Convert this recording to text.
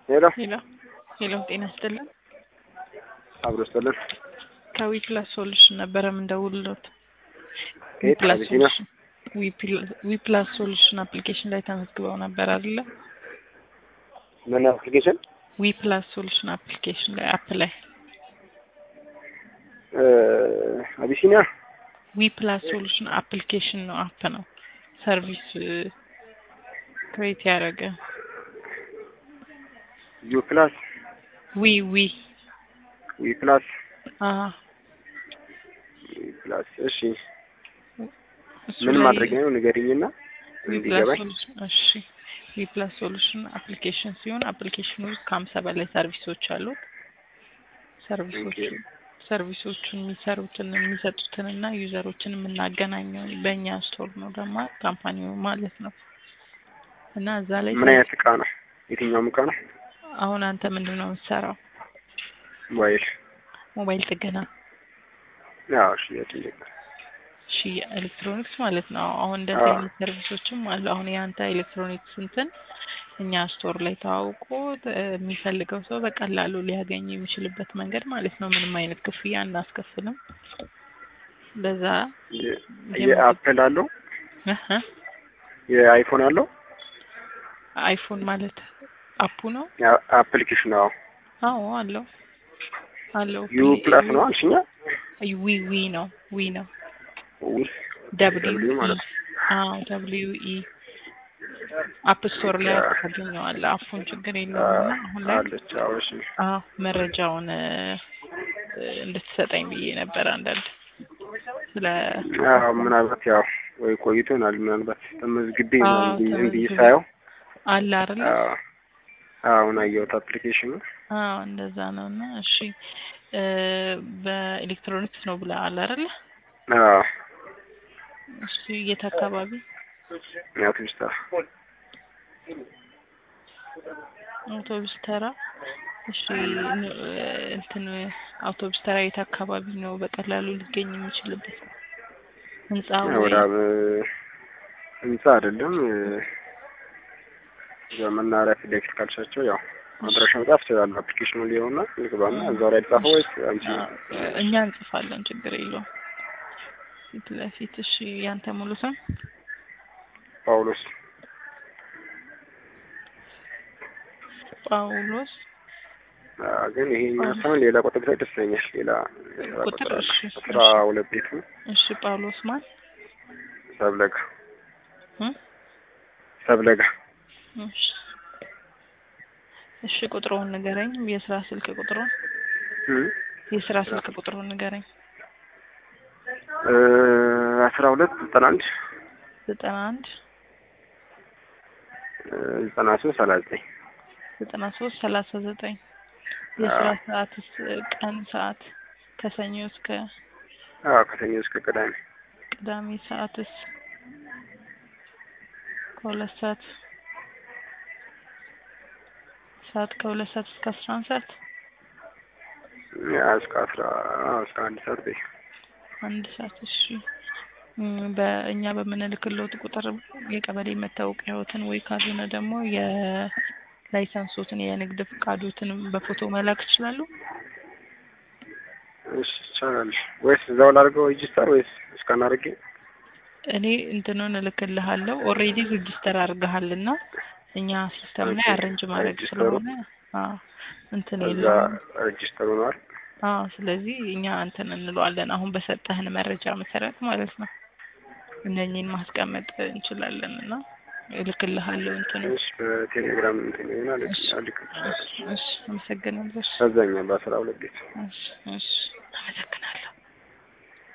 ሄሎ ሄሎ ጤና ይስጥልኝ። አብሮ ይስጥልን። ከዊፕላስ ሶሉሽን ነበረ የምንደውልልዎት። ዊፕላስ ሶሉሽን አፕሊኬሽን ላይ ተመዝግበው ነበር አይደለ? ምን አፕሊኬሽን? ዊፕላስ ሶሉሽን አፕሊኬሽን ላይ አፕ ላይ አቢሲኒያ ዊፕላስ ሶሉሽን አፕሊኬሽን ነው፣ አፕ ነው። ሰርቪስ ክሬት ያደረገ ዊፕላስ ዊፕላስ ዊፕላስ። እሺ ምን ማድረግ ነው ንገሪኝና እንዲገባኝ። እሺ ዊፕላስ ሶሉሽን አፕሊኬሽን ሲሆን አፕሊኬሽኑ ውስጥ ከ50 በላይ ሰርቪሶች አሉት። ሰርቪሶቹን የሚሰጡትንና ዩዘሮችን የምናገናኘው በእኛ ስቶር ነው ደግሞ ካምፓኒው ማለት ነው። እና እዛ ላይ ምን አይነት እቃ ነው? የትኛው እቃ ነው? አሁን አንተ ምንድነው የምትሰራው? ሞባይል ጥገና። ያው እሺ ኤሌክትሮኒክስ ማለት ነው። አሁን እንደዚህ አይነት ሰርቪሶችም አሉ። አሁን ያንተ ኤሌክትሮኒክስ እኛ ስቶር ላይ ታውቆ የሚፈልገው ሰው በቀላሉ ሊያገኝ የሚችልበት መንገድ ማለት ነው። ምንም አይነት ክፍያ እናስከፍልም። በዛ የአፕል አለው የአይፎን አለው። አይፎን ማለት አፑ ነው አፕሊኬሽን ነው። አዎ አለው ዩ ፕላስ ነው አልሽኛ? ዊ ነው ደብሊው ማለት ደብሊው ኢ አፕ ስቶር ላይ ታገኘዋለህ። አፉን ችግር የለውም። አሁን ላይ መረጃውን እንድትሰጠኝ ብዬ ነበር። አንዳንድ ምናልባት ያው ወይ ቆይቶናል። ምናልባት ተመዝግቤ ነው እንዴ ሳየው አለ አይደል? አሁን አየሁት አፕሊኬሽኑ። እንደዛ ነውና። እሺ በኤሌክትሮኒክስ ነው ብለሃል አይደል? እሺ የት አካባቢ? አውቶቡስ ተራ። እሺ አውቶቡስ ተራ የት አካባቢ ነው በቀላሉ ሊገኝ የሚችልበት? ህንጻ አይደለም። ዘመናራ ፊት ካልሻቸው ያው አድራሻ መጻፍ ይችላል። አፕሊኬሽኑ ሊሆንና ልግባና እዛው ላይ ጻፈው ወይስ አንቺ? እኛ እንጽፋለን፣ ችግር የለውም። ፊት ለፊት። እሺ ያንተ ሙሉ ስም? ጳውሎስ። ግን ይሄኛው ሳይሆን ሌላ ቁጥር ደስተኛል። ሌላ ቁጥር። እሺ 12 ቤት ነው። እሺ ጳውሎስ ማን? ሰብለጋ። እሺ ቁጥሩን ንገረኝ። የስራ ስልክ ቁጥሩን ንገረኝ። 12 91 93 39 የስራ ሰዓትስ? ቀን ሰዓት ከሰኞ እስከ ቅዳሜ ሰዓትስ? ከሁለት ሰዓት እስከ 11 ሰዓት እስከ 1 ሰዓት በይ። 1 ሰዓት። እሺ በእኛ በምንልክልዎት ቁጥር የቀበሌ መታወቂያዎትን ወይ ካልሆነ ደግሞ የላይሰንሶትን የንግድ ፍቃዶትን በፎቶ መላክ ይችላሉ? እሺ ይቻላል። ወይስ እዛው ላድርገው ሬጂስተር ወይስ እስካን አድርጌ? እኔ እልክልሃለሁ። ኦልሬዲ ሬጂስተር አድርገሃልና እኛ ሲስተም ላይ አሬንጅ ማድረግ ስለሆነ የለም ሬጂስተር ሆኗል። ስለዚህ እኛ እንለዋለን። አሁን በሰጠህን መረጃ መሰረት ማለት ነው እነኚህን ማስቀመጥ እንችላለንና እልክልሃለሁ። እሺ በቴሌግራም ይሆናል። እሺ አመሰግናለሁ። አዛኛ በ12 ቤት። እሺ አመሰግናለሁ።